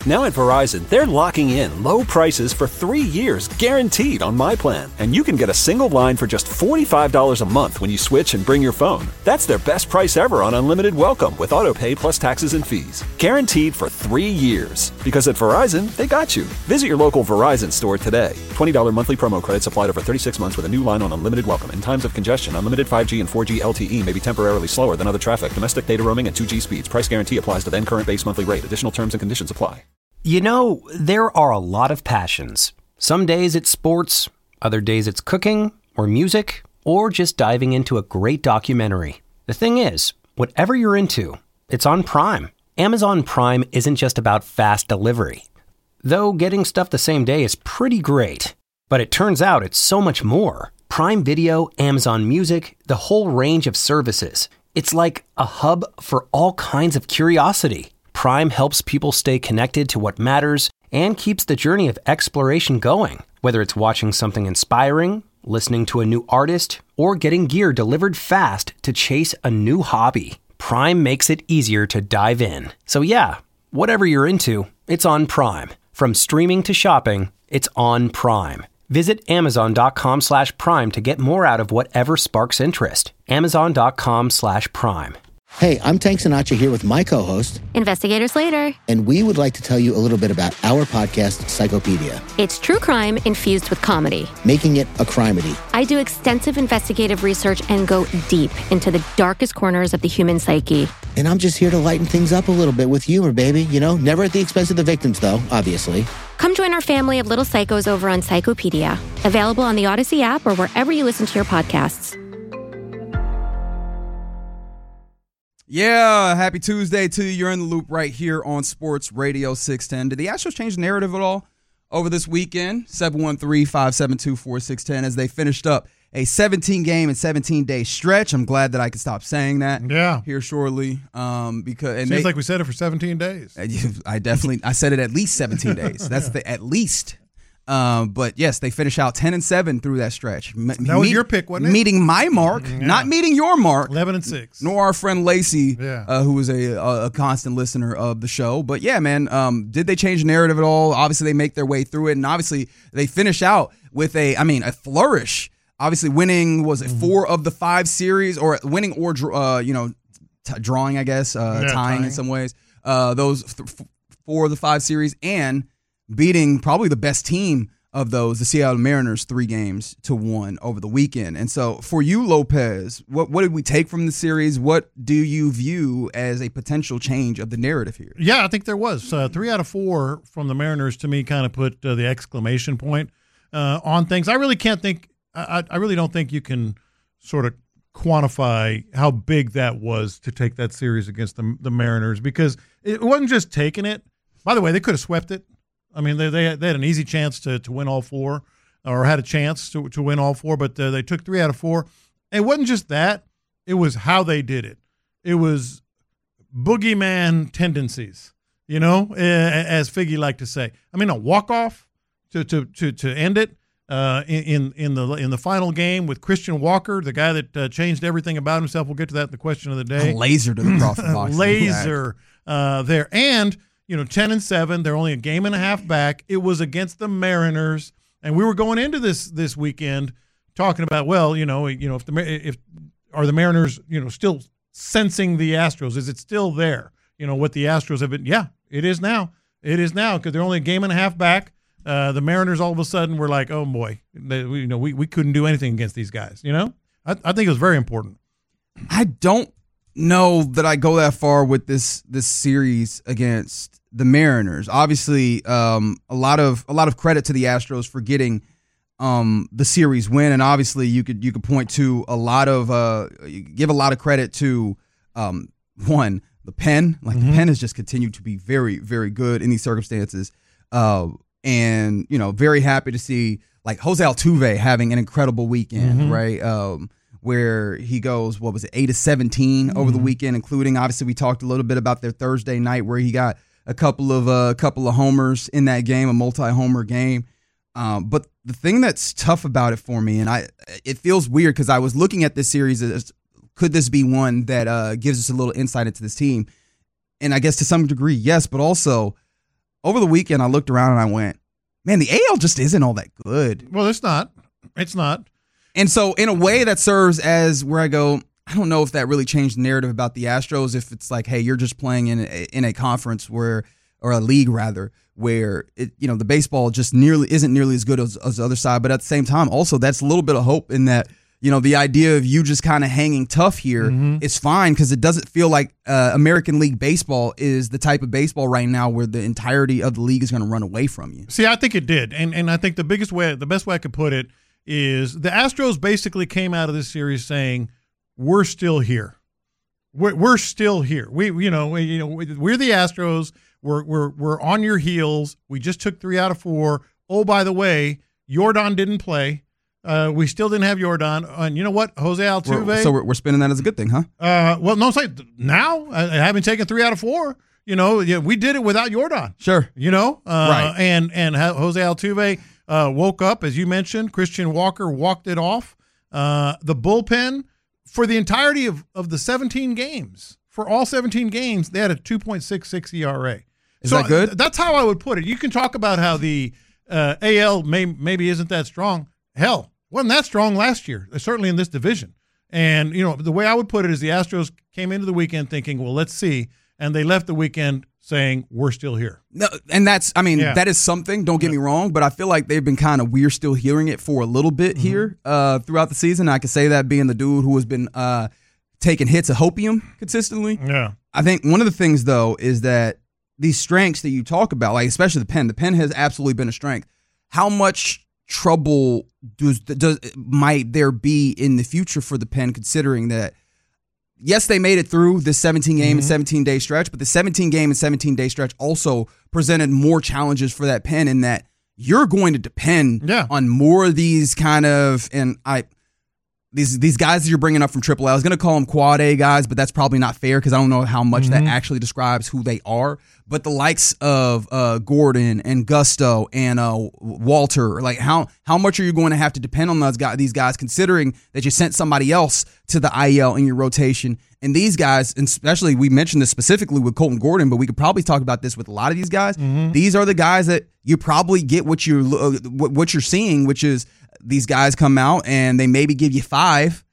Now at Verizon, they're locking in low prices for 3 years, guaranteed on my plan. And you can get a single line for just $45 a month when you switch and bring your phone. That's their best price ever on unlimited welcome with autopay plus taxes and fees. Guaranteed for 3 years. Because at Verizon, they got you. Visit your local Verizon store today. $20 monthly promo credits applied over 36 months with a new line on unlimited welcome. In times of congestion, unlimited 5G and 4G LTE may be temporarily slower than other traffic. Domestic data roaming at 2G speeds. Price guarantee applies to then current base monthly rate. Additional terms and conditions apply. You know, there are a lot of passions. Some days it's sports, other days it's cooking, or music, or just diving into a great documentary. The thing is, whatever you're into, it's on Prime. Amazon Prime isn't just about fast delivery. Though getting stuff the same day is pretty great. But it turns out it's so much more. Prime Video, Amazon Music, the whole range of services. It's like a hub for all kinds of curiosity. Prime helps people stay connected to what matters and keeps the journey of exploration going. Whether it's watching something inspiring, listening to a new artist, or getting gear delivered fast to chase a new hobby, Prime makes it easier to dive in. So yeah, whatever you're into, it's on Prime. From streaming to shopping, it's on Prime. Visit Amazon.com/Prime to get more out of whatever sparks interest. Amazon.com/Prime. Hey, I'm Tank Sinatra here with my co-host, Investigator Slater. And we would like to tell you a little bit about our podcast, Psychopedia. It's true crime infused with comedy. Making it a crimedy. I do extensive investigative research and go deep into the darkest corners of the human psyche. And I'm just here to lighten things up a little bit with humor, baby. You know, never at the expense of the victims, though, obviously. Come join our family of little psychos over on Psychopedia. Available on the Odyssey app or wherever you listen to your podcasts. Yeah, happy Tuesday to you. You're in the loop right here on Sports Radio 610. Did the Astros change the narrative at all over this weekend? 713-572-4610 as they finished up a 17-game and 17-day stretch. I'm glad that I can stop saying that here shortly. Because seems like we said it for 17 days. I said it at least 17 days. That's the at least. But yes, they finish out 10-7 through that stretch. That was your pick, wasn't it? Meeting my mark, not meeting your mark. 11-6. Nor our friend Lacey, who is a constant listener of the show. But yeah, man, did they change the narrative at all? Obviously, they make their way through it, and obviously they finish out with a flourish. Obviously, winning 4 of the 5 series, or winning or drawing, I guess, tying in some ways. Those 4 of the 5 series, and beating probably the best team of those, the Seattle Mariners, 3-1 over the weekend. And so for you, Lopez, what did we take from the series? What do you view as a potential change of the narrative here? Yeah, I think there was. 3 out of 4 from the Mariners, to me, kind of put the exclamation point on things. I really can't think – I really don't think you can sort of quantify how big that was to take that series against the Mariners, because it wasn't just taking it. By the way, they could have swept it. I mean, they had an easy chance to win all 4, or had a chance to win all 4, but they took 3 out of 4. It wasn't just that. It was how they did it. It was boogeyman tendencies, as Figgy liked to say. I mean, a walk-off to end it in the final game with Christian Walker, the guy that changed everything about himself. We'll get to that in the question of the day. A laser to the profit box. Laser there. And 10-7. They're only a game and a half back. It was against the Mariners, and we were going into this weekend talking about, if are the Mariners, still sensing the Astros? Is it still there? What the Astros have been. Yeah, it is now. It is now, because they're only a game and a half back. The Mariners all of a sudden were like, oh boy, we couldn't do anything against these guys. I think it was very important. I don't know that I go that far with this series against the Mariners. Obviously, a lot of credit to the Astros for getting the series win, and obviously you could point to a lot of give a lot of credit to the pen. The pen has just continued to be very, very good in these circumstances, and very happy to see like Jose Altuve having an incredible weekend, right? Where he goes, 8-17 over the weekend, including, obviously, we talked a little bit about their Thursday night where he got a couple of homers in that game, a multi-homer game. But the thing that's tough about it for me, and it feels weird because I was looking at this series as, could this be one that gives us a little insight into this team? And I guess to some degree, yes, but also over the weekend I looked around and I went, man, the AL just isn't all that good. Well, it's not. It's not. And so in a way that serves as where I go, I don't know if that really changed the narrative about the Astros, if it's like, hey, you're just playing in a conference where, or a league rather, where the baseball just isn't nearly as good as the other side. But at the same time, also that's a little bit of hope in that, the idea of you just kind of hanging tough here is fine, because it doesn't feel like American League Baseball is the type of baseball right now where the entirety of the league is going to run away from you. See, I think it did. And I think the best way I could put it is the Astros basically came out of this series saying, we're still here. We're still here. We're the Astros. We're on your heels. We just took 3 out of 4. Oh, by the way, Yordan didn't play. We still didn't have Yordan. And you know what? Jose Altuve. So we're spinning that as a good thing, huh? Well, no, it's like now, having taken 3 out of 4, we did it without Yordan. Sure. Right. And Jose Altuve woke up, as you mentioned. Christian Walker walked it off. The bullpen, for the entirety of the 17 games, for all 17 games, they had a 2.66 ERA. Is that good? That's how I would put it. You can talk about how the AL maybe isn't that strong. Hell, wasn't that strong last year, certainly in this division. And, the way I would put it is the Astros came into the weekend thinking, well, let's see. And they left the weekend saying, we're still here. No, and that is something, don't get me wrong, but I feel like they've been we're still hearing it for a little bit here throughout the season. I can say that being the dude who has been taking hits of hopium consistently. Yeah. I think one of the things, though, is that these strengths that you talk about, like especially the pen has absolutely been a strength. How much trouble might there be in the future for the pen, considering that, yes, they made it through this 17-game and 17-day stretch, but the 17-game and 17-day stretch also presented more challenges for that pen, in that you're going to depend on more of these these guys that you're bringing up from AAA. I was going to call them quad A guys, but that's probably not fair because I don't know how much that actually describes who they are. But the likes of Gordon and Gusto and Walter, like how much are you going to have to depend on these guys, considering that you sent somebody else to the IL in your rotation? And these guys, and especially we mentioned this specifically with Colton Gordon, but we could probably talk about this with a lot of these guys. These are the guys that you probably get what you're seeing, which is these guys come out and they maybe give you 5,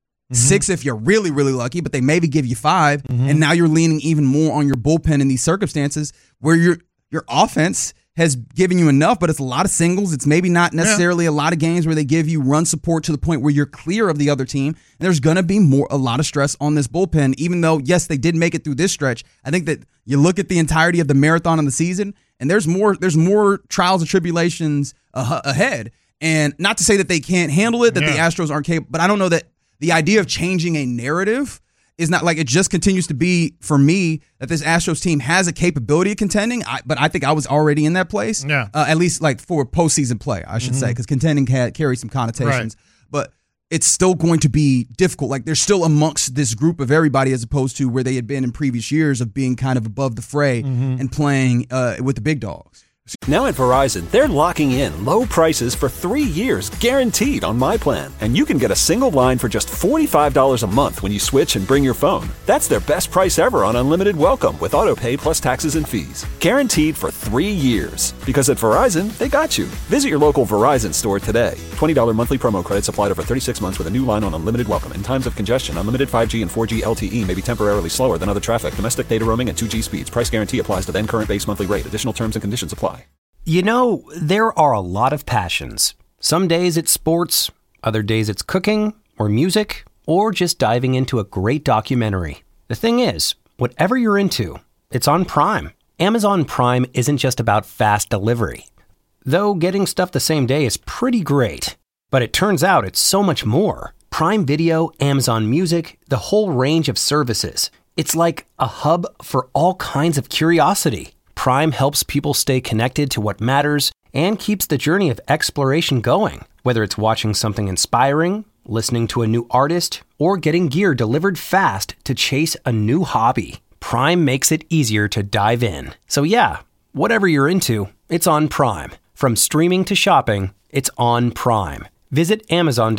6 if you're really, really lucky, but they maybe give you 5, and now you're leaning even more on your bullpen in these circumstances where your offense has given you enough, but it's a lot of singles. It's maybe not necessarily a lot of games where they give you run support to the point where you're clear of the other team. And there's going to be a lot of stress on this bullpen, even though, yes, they did make it through this stretch. I think that you look at the entirety of the marathon of the season, and there's more trials and tribulations ahead. And not to say that they can't handle it, that the Astros aren't capable, but I don't know that the idea of changing a narrative is not like, it just continues to be, for me, that this Astros team has a capability of contending, but I think I was already in that place, at least like for postseason play, I should say, because contending carries some connotations. Right. But it's still going to be difficult. Like, they're still amongst this group of everybody, as opposed to where they had been in previous years of being kind of above the fray and playing with the big dogs. Now at Verizon, they're locking in low prices for 3 years, guaranteed on My Plan. And you can get a single line for just $45 a month when you switch and bring your phone. That's their best price ever on unlimited welcome with autopay plus taxes and fees. Guaranteed for 3 years. Because at Verizon, they got you. Visit your local Verizon store today. $20 monthly promo credits applied over 36 months with a new line on unlimited welcome. In times of congestion, unlimited 5G and 4G LTE may be temporarily slower than other traffic. Domestic data roaming and 2G speeds. Price guarantee applies to then current base monthly rate. Additional terms and conditions apply. There are a lot of passions. Some days it's sports, other days it's cooking or music, or just diving into a great documentary. The thing is, whatever you're into, it's on Prime. Amazon Prime isn't just about fast delivery. Though getting stuff the same day is pretty great. But it turns out it's so much more. Prime Video, Amazon Music, the whole range of services. It's like a hub for all kinds of curiosity. Prime helps people stay connected to what matters and keeps the journey of exploration going. Whether it's watching something inspiring, listening to a new artist, or getting gear delivered fast to chase a new hobby, Prime makes it easier to dive in. So yeah, whatever you're into, it's on Prime. From streaming to shopping, it's on Prime. Visit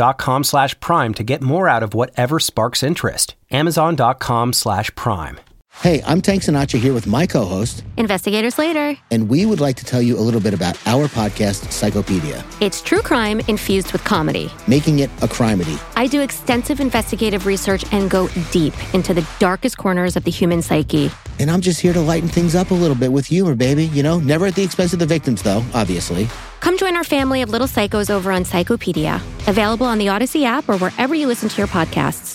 Amazon.com/Prime to get more out of whatever sparks interest. Amazon.com/Prime. Hey, I'm Tank Sinatra here with my co-host, Investigator Slater. and we would like to tell you a little bit about our podcast, Psychopedia, It's true crime infused with comedy. making it a crimedy. I do extensive investigative research and go deep into the darkest corners of the human psyche. And I'm just here to lighten things up a little bit with humor, baby. You know, never at the expense of the victims, though, obviously. Come join our family of little psychos over on Psychopedia, available on the Odyssey app or wherever you listen to your podcasts.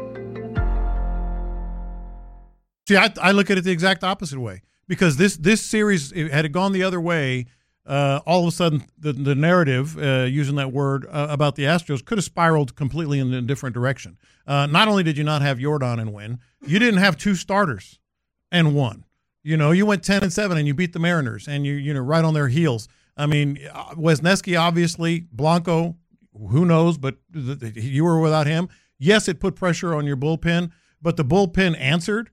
See, I look at it the exact opposite way, because this series, had it gone the other way, all of a sudden the narrative, using that word, about the Astros could have spiraled completely in a different direction. Not only did you not have Yordan and win, you didn't have two starters and won. You know, you went 10-7 and you beat the Mariners, and you know, right on their heels. I mean, Wesneski, obviously, Blanco, who knows, but you were without him. Yes, it put pressure on your bullpen, but the bullpen answered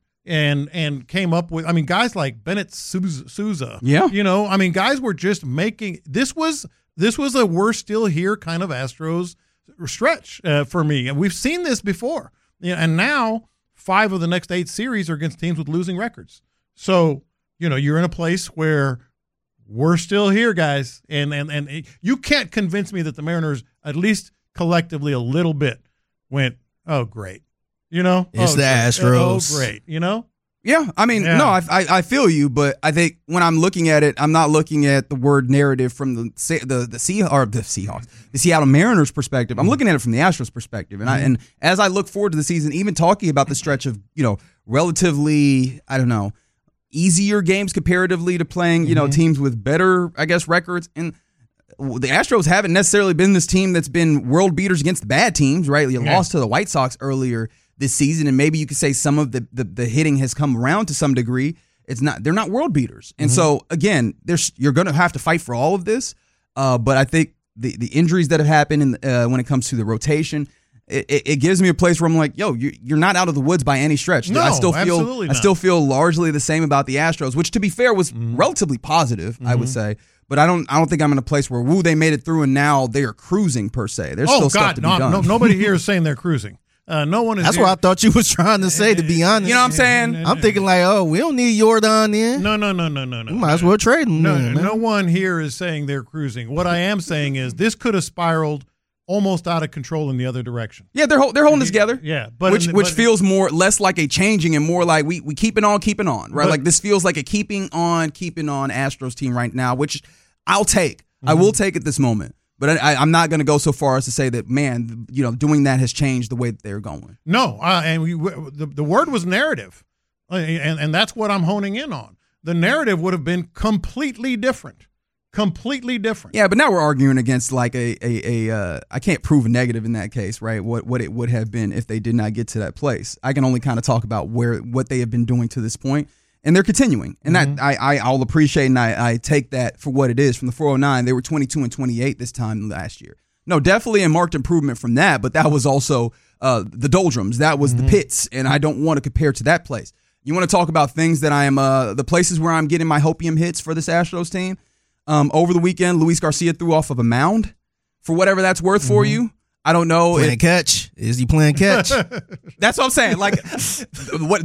and came up with, I mean, guys like Bennett Souza. Yeah. You know, I mean, guys were just making, this was a we're still here kind of Astros stretch for me. And we've seen this before. You know, and now 5 of the next 8 series are against teams with losing records. So, you know, you're in a place where we're still here, guys. And you can't convince me that the Mariners, at least collectively a little bit, went, oh, great. You know? It's the Astros. Oh, great. You know? Yeah, I mean, Yeah. no, I feel you, but I think when I'm looking at it, I'm not looking at the word narrative from the Seahawks, the Seattle Mariners perspective. I'm looking at it from the Astros perspective, and and as I look forward to the season, even talking about the stretch of, you know, relatively, I don't know, easier games comparatively to playing, you know, teams with better, I guess, records. And the Astros haven't necessarily been this team that's been world beaters against the bad teams, right? You lost to the White Sox earlier this season, and maybe you could say some of the hitting has come around to some degree. They're not world beaters, and so again, you're going to have to fight for all of this. But I think the injuries that have happened when it comes to the rotation, it gives me a place where I'm like, yo, you're not out of the woods by any stretch. No, absolutely not. I still feel largely the same about the Astros, which, to be fair, was relatively positive, I would say. But I don't think I'm in a place where they made it through and now they are cruising per se. There's still stuff to be done. No, nobody here is saying they're cruising. No one is. That's here. what I thought you was trying to say, to be honest. You know what I'm saying? I'm thinking like, oh, we don't need Yordan in. No. We might as well trade him. No one here is saying they're cruising. What I am saying is this could have spiraled almost out of control in the other direction. Yeah, they're holding this together. Yeah, but which feels less like a changing and more like we keeping on, right? But, like this feels like a keeping on Astros team right now, which I'll take. I will take at this moment. But I'm not going to go so far as to say that, man, you know, doing that has changed the way that they're going. No, and the word was narrative, and that's what I'm honing in on. The narrative would have been completely different. Yeah, but now we're arguing against like I can't prove a negative in that case, right? What it would have been if they did not get to that place. I can only kind of talk about what they have been doing to this point. And they're continuing, and that I'll appreciate, and I take that for what it is. From the 409, they were 22-28 this time last year. No, definitely a marked improvement from that, but that was also the doldrums. That was the pits, and I don't want to compare to that place. You want to talk about things that I am the places where I'm getting my hopium hits for this Astros team. Over the weekend, Luis Garcia threw off of a mound, for whatever that's worth for you. I don't know. Playing catch? Is he playing catch? That's what I'm saying. Like, what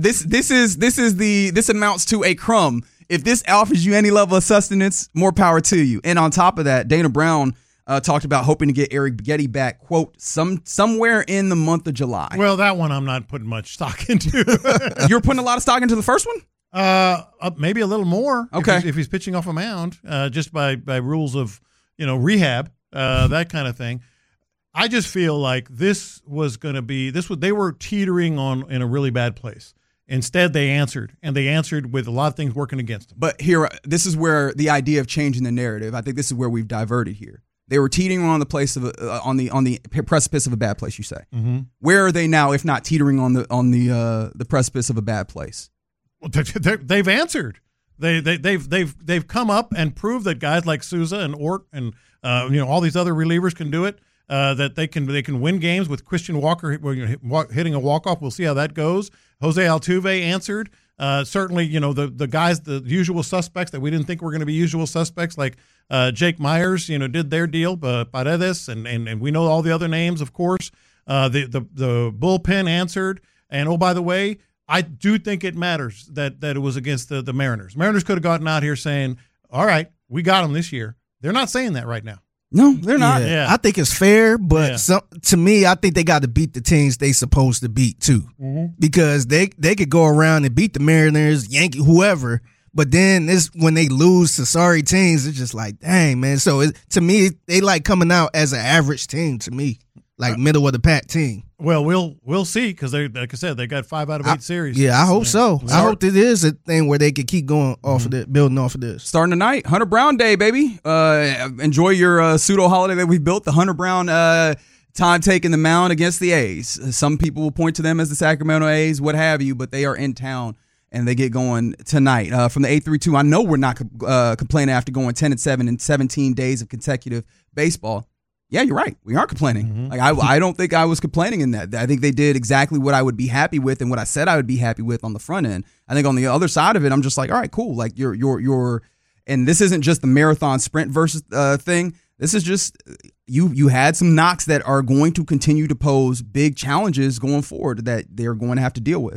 this amounts to a crumb. If this offers you any level of sustenance, more power to you. And on top of that, Dana Brown talked about hoping to get Eric Getty back, quote, somewhere in the month of July. Well, that one I'm not putting much stock into. You're putting a lot of stock into the first one? Maybe a little more. Okay. If he's pitching off a mound, just by rules of, you know, rehab, that kind of thing. I just feel like this was going to be they were teetering in a really bad place. Instead, they answered, and they answered with a lot of things working against them. But here, this is where the idea of changing the narrative, I think this is where we've diverted here. They were teetering on the place of on the precipice of a bad place, you say. Mm-hmm. Where are they now, if not teetering on the precipice of a bad place? Well, they've answered. They've come up and proved that guys like Souza and Ort and all these other relievers can do it. That they can win games with Christian Walker hitting a walk-off. We'll see how that goes. Jose Altuve answered. Certainly, the guys, the usual suspects that we didn't think were going to be usual suspects, like Jake Myers, did their deal. Paredes, and we know all the other names, of course. The bullpen answered. And, oh, by the way, I do think it matters that it was against the Mariners. Mariners could have gotten out here saying, all right, we got them this year. They're not saying that right now. No, they're not. Yeah. I think it's fair, but to me, I think they got to beat the teams they supposed to beat too, because they could go around and beat the Mariners, Yankee, whoever. But then when they lose to sorry teams, it's just like, dang, man. So to me, they like coming out as an average team to me, like middle of the pack team. Well, we'll see, because they, like I said, they got 5 out of 8 series. Yeah, I hope so. I hope it is a thing where they can keep going off of it, building off of this. Starting tonight, Hunter Brown Day, baby. Enjoy your pseudo holiday that we built. The Hunter Brown time taking the mound against the A's. Some people will point to them as the Sacramento A's, what have you, but they are in town and they get going tonight. From the 832, I know we're not complaining after going 10-7 in 17 days of consecutive baseball. Yeah, you're right. We aren't complaining. Like I don't think I was complaining in that. I think they did exactly what I would be happy with and what I said I would be happy with on the front end. I think on the other side of it, I'm just like, all right, cool. Like you're, and this isn't just the marathon sprint versus thing. This is just you had some knocks that are going to continue to pose big challenges going forward that they're going to have to deal with.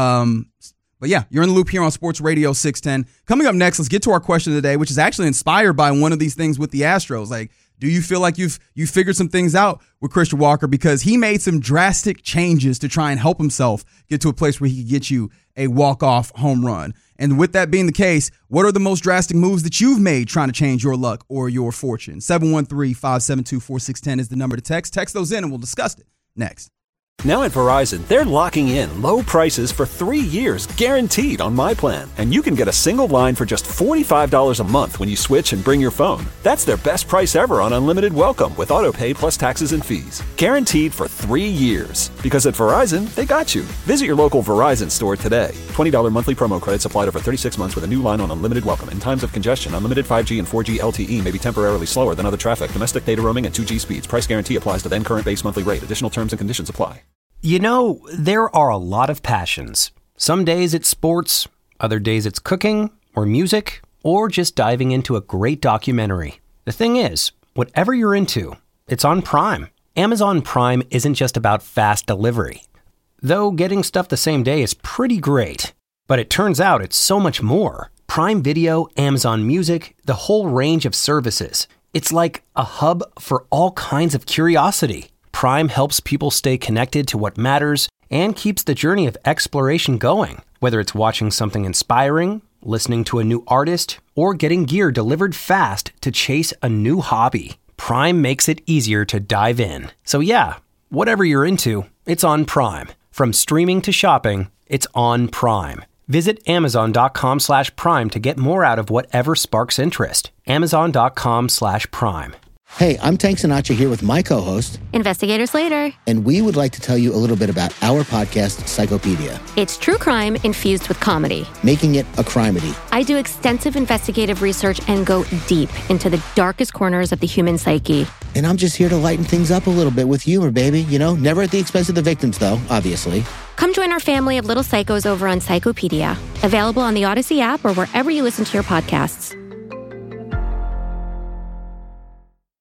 But yeah, you're in the loop here on Sports Radio 610. Coming up next, let's get to our question of the day, which is actually inspired by one of these things with the Astros. Like, do you feel like you've figured some things out with Christian Walker? Because he made some drastic changes to try and help himself get to a place where he could get you a walk-off home run. And with that being the case, what are the most drastic moves that you've made trying to change your luck or your fortune? 713-572-4610 is the number to text. Text those in and we'll discuss it next. Now at Verizon, they're locking in low prices for 3 years, guaranteed on My Plan. And you can get a single line for just $45 a month when you switch and bring your phone. That's their best price ever on unlimited welcome with autopay plus taxes and fees. Guaranteed for 3 years. Because at Verizon, they got you. Visit your local Verizon store today. $20 monthly promo credits applied over 36 months with a new line on unlimited welcome. In times of congestion, unlimited 5G and 4G LTE may be temporarily slower than other traffic. Domestic data roaming and 2G speeds. Price guarantee applies to then current base monthly rate. Additional terms and conditions apply. You know, there are a lot of passions. Some days it's sports, other days it's cooking, or music, or just diving into a great documentary. The thing is, whatever you're into, it's on Prime. Amazon Prime isn't just about fast delivery. Though getting stuff the same day is pretty great. But it turns out it's so much more. Prime Video, Amazon Music, the whole range of services. It's like a hub for all kinds of curiosity. Prime helps people stay connected to what matters and keeps the journey of exploration going. Whether it's watching something inspiring, listening to a new artist, or getting gear delivered fast to chase a new hobby, Prime makes it easier to dive in. So yeah, whatever you're into, it's on Prime. From streaming to shopping, it's on Prime. Visit Amazon.com/Prime to get more out of whatever sparks interest. Amazon.com/Prime. Hey, I'm Tank Sinatra here with my co-host, Investigator Slater. and we would like to tell you a little bit about our podcast, Psychopedia, It's true crime infused with comedy. making it a crimedy. I do extensive investigative research and go deep into the darkest corners of the human psyche. And I'm just here to lighten things up a little bit with humor, baby. You know, never at the expense of the victims, though, obviously. Come join our family of little psychos over on Psychopedia. Available on the Odyssey app or wherever you listen to your podcasts.